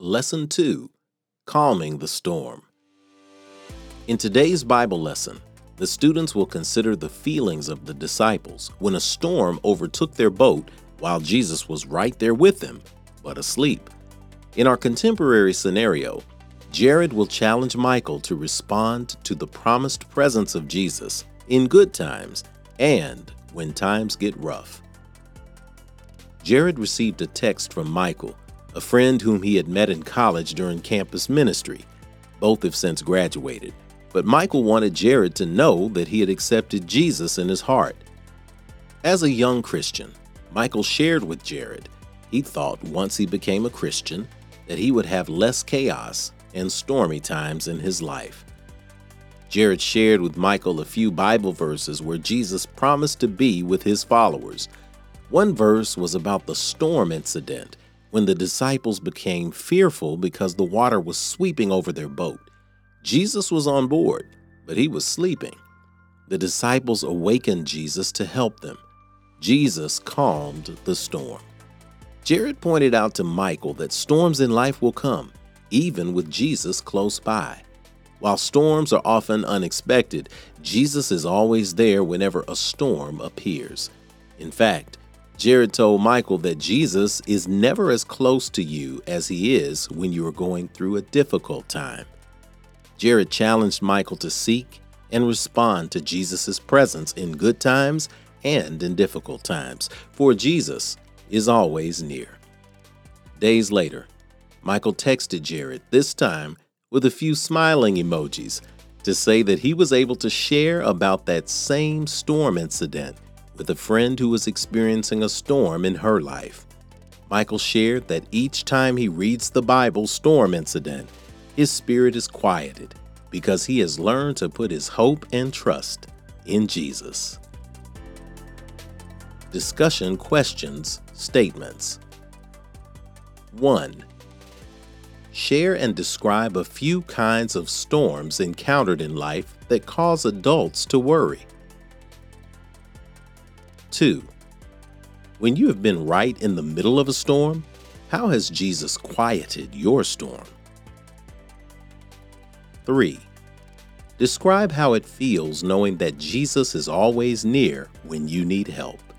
Lesson 2, Calming the Storm. In today's Bible lesson, the students will consider the feelings of the disciples when a storm overtook their boat while Jesus was right there with them, but asleep. In our contemporary scenario, Jared will challenge Michael to respond to the promised presence of Jesus in good times and when times get rough. Jared received a text from Michael, a friend whom he had met in college during campus ministry. Both have since graduated, but Michael wanted Jared to know that he had accepted Jesus in his heart. As a young Christian, Michael shared with Jared he thought once he became a Christian that he would have less chaos and stormy times in his life. Jared shared with Michael a few Bible verses where Jesus promised to be with his followers. One verse was about the storm incident when the disciples became fearful because the water was sweeping over their boat. Jesus was on board, but he was sleeping. The disciples awakened Jesus to help them. Jesus calmed the storm. Jared pointed out to Michael that storms in life will come, even with Jesus close by. While storms are often unexpected, Jesus is always there whenever a storm appears. In fact, Jared told Michael that Jesus is never as close to you as he is when you are going through a difficult time. Jared challenged Michael to seek and respond to Jesus' presence in good times and in difficult times, for Jesus is always near. Days later, Michael texted Jared, this time with a few smiling emojis, to say that he was able to share about that same storm incident with a friend who was experiencing a storm in her life. Michael shared that each time he reads the Bible storm incident, his spirit is quieted because he has learned to put his hope and trust in Jesus. Discussion questions, statements. 1. Share and describe a few kinds of storms encountered in life that cause adults to worry. 2. When you have been right in the middle of a storm, how has Jesus quieted your storm? 3. Describe how it feels knowing that Jesus is always near when you need help.